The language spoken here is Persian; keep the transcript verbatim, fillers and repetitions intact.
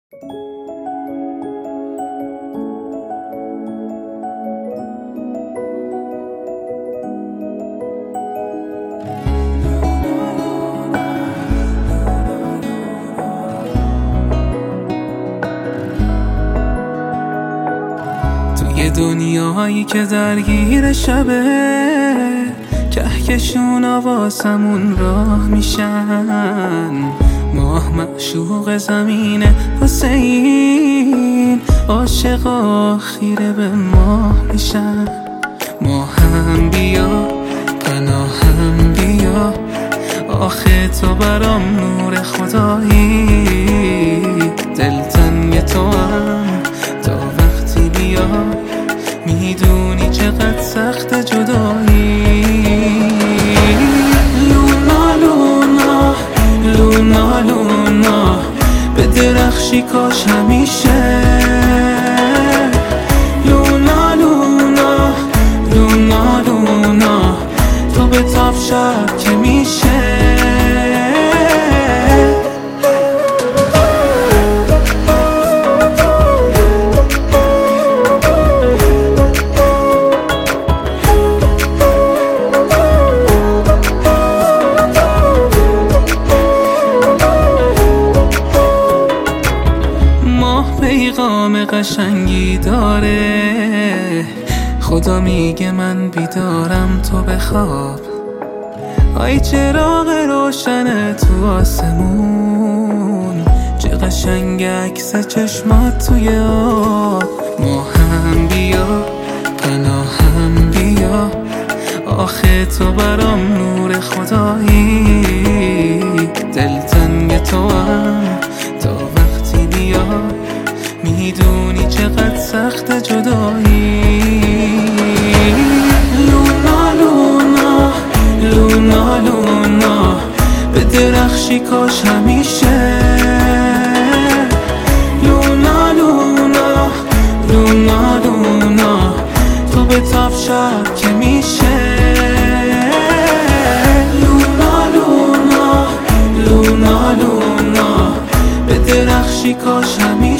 توی دنیایی که درگیر شبه، کهکشونا واسمون راه میشن. ماه معشوق زمینه واسه این عاشقا خیره به ماه میشن. ما هم بیا پناهم بیا، آخه تو برام نور خدایی. دلتنگ تو هم تا وقتی بیا، میدونی چقدر سخت جدایی. لونا لونا لونا لونا، به درخشی کاش همیشه. لونا لونا لونا لونا، تو به تاب شب که میشه. پیغام قشنگی داره، خدا میگه من بیدارم تو بخواب. آی چراغ روشن تو آسمون، چه قشنگ عکس چشمات توی آب. ما هم بیا پناهم بیا، آخه تو برام نور خدایی. دلتنگ تو هم تا وقتی بیا، میدونی چقدر سخت جدایی. لونا لونا لونا لونا، به درخشی کاش همیشه. لونا لونا لونا لونا، تو به تاب شب که میشه. لونا لونا لونا لونا، به درخشی کاش همیشه.